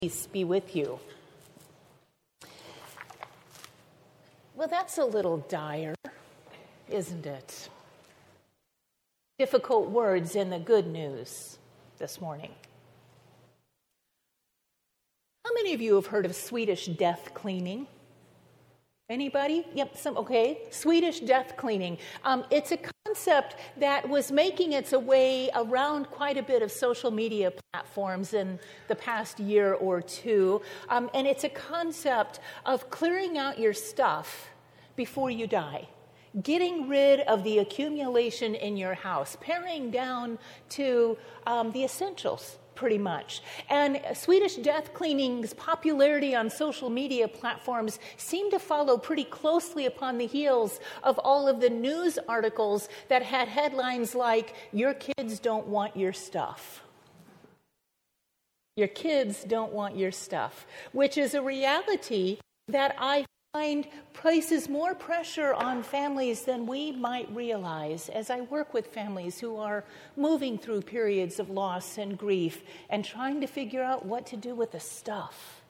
Peace be with you. Well, that's a little dire, isn't it? Difficult words in the good news this morning. How many of you have heard of Swedish death cleaning? Anybody? Yep, okay. Swedish death cleaning. It's a concept that was making its way around quite a bit of social media platforms in the past year or two. And it's a concept of clearing out your stuff before you die. Getting rid of the accumulation in your house. Paring down to the essentials. Pretty much. And Swedish death cleaning's popularity on social media platforms seemed to follow pretty closely upon the heels of all of the news articles that had headlines like, "Your kids don't want your stuff." Your kids don't want your stuff, which is a reality that I find places more pressure on families than we might realize as I work with families who are moving through periods of loss and grief and trying to figure out what to do with the stuff.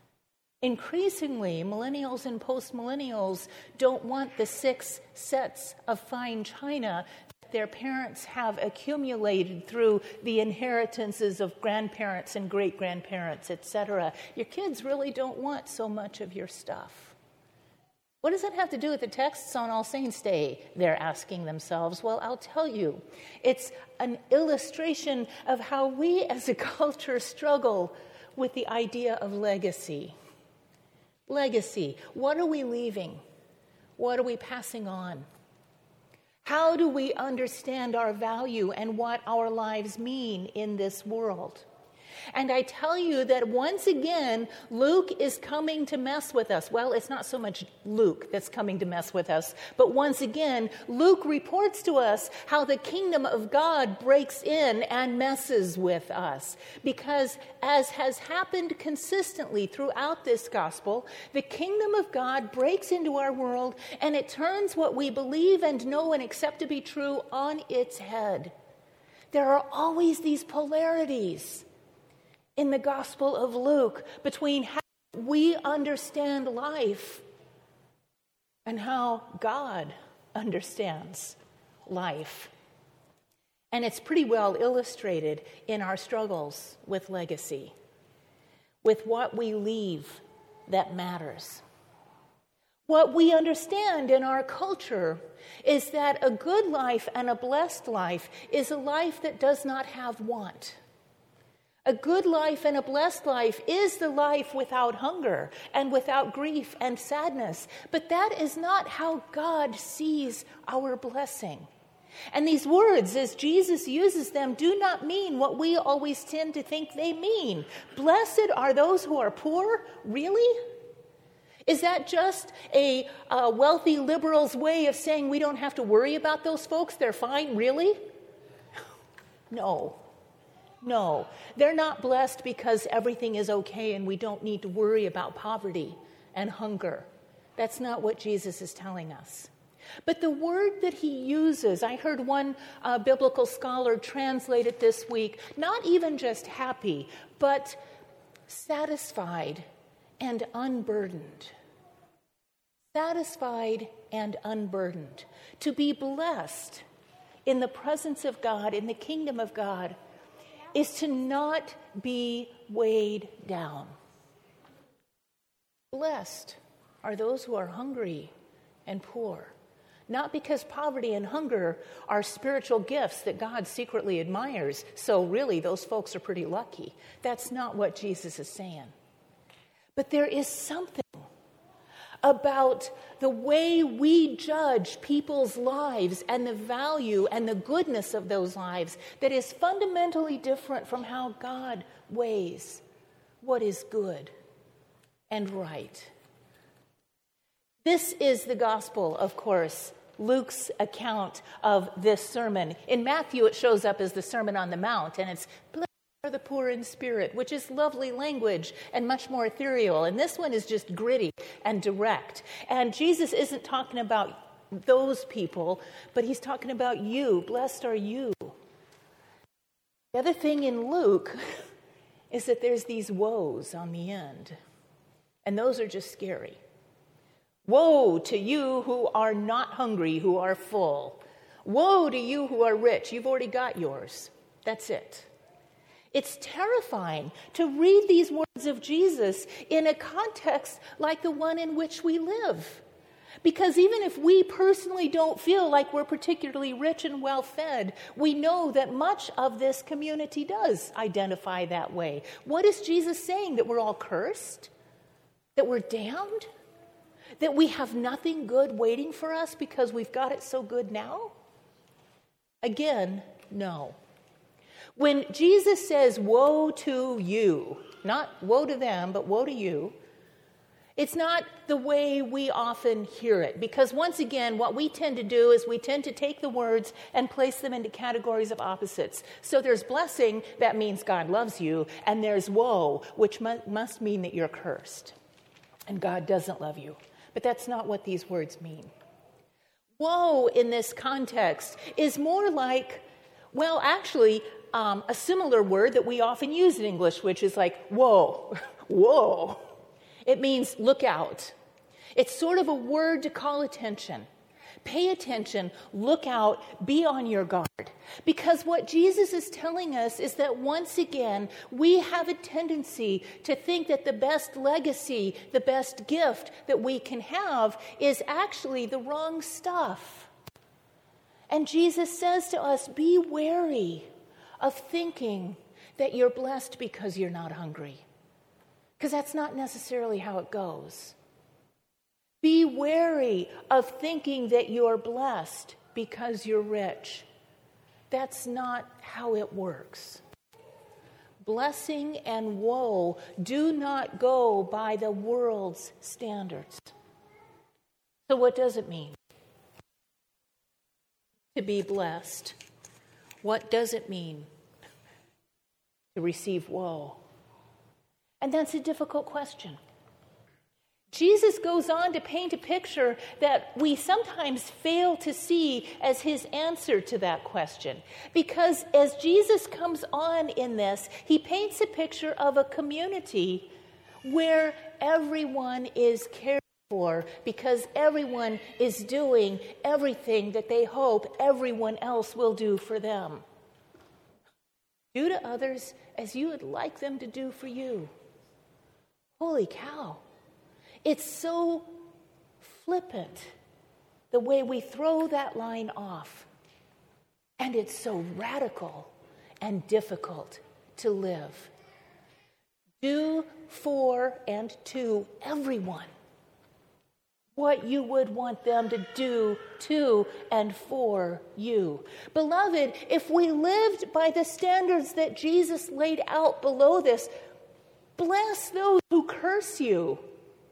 Increasingly, millennials and post-millennials don't want the 6 sets of fine china that their parents have accumulated through the inheritances of grandparents and great-grandparents, etc. Your kids really don't want so much of your stuff. What does that have to do with the texts on All Saints' Day, they're asking themselves? Well, I'll tell you. It's an illustration of how we as a culture struggle with the idea of legacy. Legacy. What are we leaving? What are we passing on? How do we understand our value and what our lives mean in this world? And I tell you that once again, Luke is coming to mess with us. Well, it's not so much Luke that's coming to mess with us, but once again, Luke reports to us how the kingdom of God breaks in and messes with us. Because as has happened consistently throughout this gospel, the kingdom of God breaks into our world and it turns what we believe and know and accept to be true on its head. There are always these polarities in the Gospel of Luke between how we understand life and how God understands life. And it's pretty well illustrated in our struggles with legacy, with what we leave that matters. What we understand in our culture is that a good life and a blessed life is a life that does not have want. A good life and a blessed life is the life without hunger and without grief and sadness. But that is not how God sees our blessing. And these words, as Jesus uses them, do not mean what we always tend to think they mean. Blessed are those who are poor? Really? Is that just a wealthy liberal's way of saying we don't have to worry about those folks? They're fine? Really? No, they're not blessed because everything is okay and we don't need to worry about poverty and hunger. That's not what Jesus is telling us. But the word that he uses, I heard one biblical scholar translate it this week, not even just happy, but satisfied and unburdened. Satisfied and unburdened. To be blessed in the presence of God, in the kingdom of God, is to not be weighed down. Blessed are those who are hungry and poor, not because poverty and hunger are spiritual gifts that God secretly admires, so really those folks are pretty lucky. That's not what Jesus is saying. But there is something about the way we judge people's lives and the value and the goodness of those lives that is fundamentally different from how God weighs what is good and right. This is the gospel, of course, Luke's account of this sermon. In Matthew, it shows up as the Sermon on the Mount, and it's are the poor in spirit, which is lovely language and much more ethereal. And this one is just gritty and direct. And Jesus isn't talking about those people, but he's talking about you. Blessed are you. The other thing in Luke is that there's these woes on the end. And those are just scary. Woe to you who are not hungry, who are full. Woe to you who are rich. You've already got yours. That's it. It's terrifying to read these words of Jesus in a context like the one in which we live. Because even if we personally don't feel like we're particularly rich and well-fed, we know that much of this community does identify that way. What is Jesus saying? That we're all cursed? That we're damned? That we have nothing good waiting for us because we've got it so good now? Again, no. When Jesus says, woe to you, not woe to them, but woe to you, it's not the way we often hear it. Because once again, what we tend to do is we tend to take the words and place them into categories of opposites. So there's blessing, that means God loves you, and there's woe, which must mean that you're cursed. And God doesn't love you. But that's not what these words mean. Woe in this context is more like, well, actually, a similar word that we often use in English, which is like, whoa, whoa. It means look out. It's sort of a word to call attention. Pay attention, look out, be on your guard. Because what Jesus is telling us is that once again, we have a tendency to think that the best legacy, the best gift that we can have is actually the wrong stuff. And Jesus says to us, be wary of thinking that you're blessed because you're not hungry. Because that's not necessarily how it goes. Be wary of thinking that you're blessed because you're rich. That's not how it works. Blessing and woe do not go by the world's standards. So what does it mean to be blessed? What does it mean to receive woe? And that's a difficult question. Jesus goes on to paint a picture that we sometimes fail to see as his answer to that question. Because as Jesus comes on in this, he paints a picture of a community where everyone is cared for because everyone is doing everything that they hope everyone else will do for them. Do to others as you would like them to do for you. Holy cow. It's so flippant the way we throw that line off. And it's so radical and difficult to live. Do for and to everyone what you would want them to do to and for you. Beloved, if we lived by the standards that Jesus laid out below this, bless those who curse you.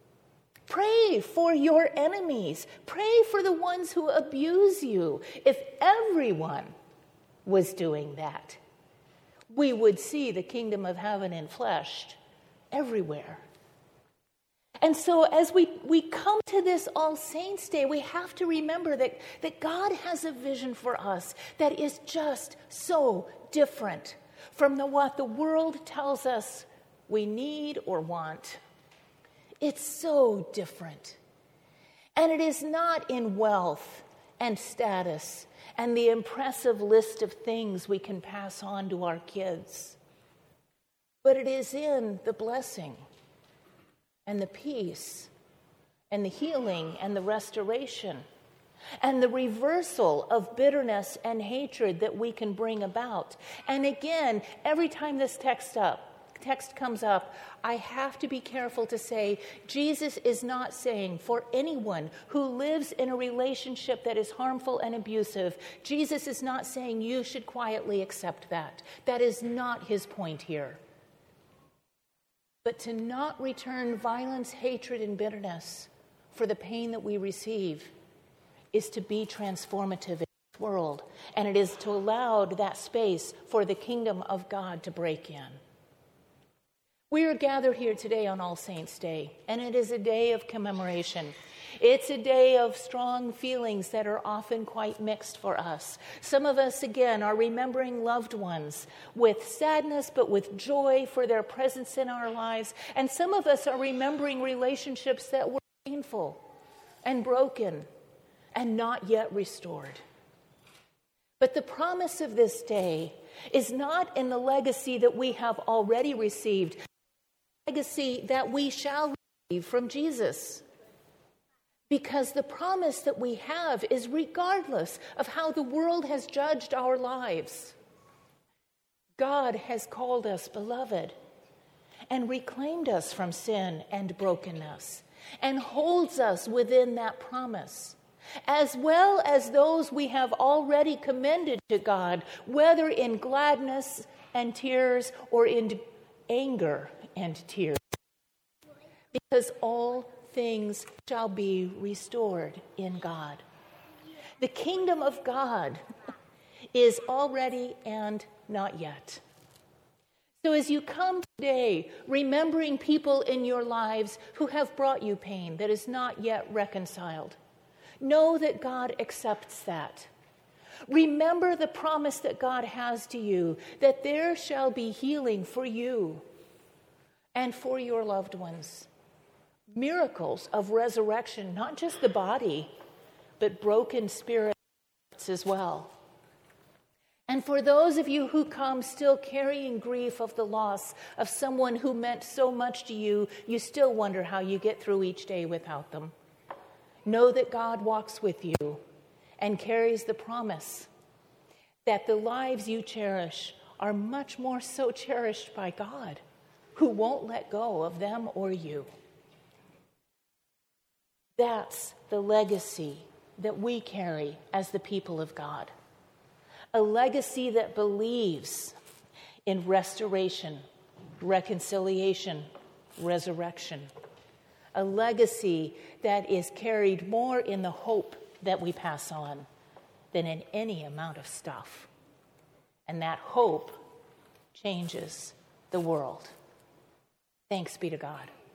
Pray for your enemies. Pray for the ones who abuse you. If everyone was doing that, we would see the kingdom of heaven in flesh everywhere. And so as we come to this All Saints' Day, we have to remember that God has a vision for us that is just so different from what the world tells us we need or want. It's so different. And it is not in wealth and status and the impressive list of things we can pass on to our kids. But it is in the blessing and the peace and the healing and the restoration and the reversal of bitterness and hatred that we can bring about. And again, every time this text comes up, I have to be careful to say Jesus is not saying for anyone who lives in a relationship that is harmful and abusive, Jesus is not saying you should quietly accept that. That is not his point here. But to not return violence, hatred, and bitterness for the pain that we receive is to be transformative in this world. And it is to allow that space for the kingdom of God to break in. We are gathered here today on All Saints' Day, and it is a day of commemoration. It's a day of strong feelings that are often quite mixed for us. Some of us, again, are remembering loved ones with sadness, but with joy for their presence in our lives. And some of us are remembering relationships that were painful and broken and not yet restored. But the promise of this day is not in the legacy that we have already received, the legacy that we shall receive from Jesus. Because the promise that we have is regardless of how the world has judged our lives. God has called us beloved and reclaimed us from sin and brokenness and holds us within that promise, as well as those we have already commended to God, whether in gladness and tears or in anger and tears. Because all things shall be restored in God. The kingdom of God is already and not yet. So as you come today, remembering people in your lives who have brought you pain that is not yet reconciled, know that God accepts that. Remember the promise that God has to you, that there shall be healing for you and for your loved ones. Miracles of resurrection, not just the body, but broken spirits as well. And for those of you who come still carrying grief of the loss of someone who meant so much to you, you still wonder how you get through each day without them. Know that God walks with you and carries the promise that the lives you cherish are much more so cherished by God, who won't let go of them or you. That's the legacy that we carry as the people of God. A legacy that believes in restoration, reconciliation, resurrection. A legacy that is carried more in the hope that we pass on than in any amount of stuff. And that hope changes the world. Thanks be to God.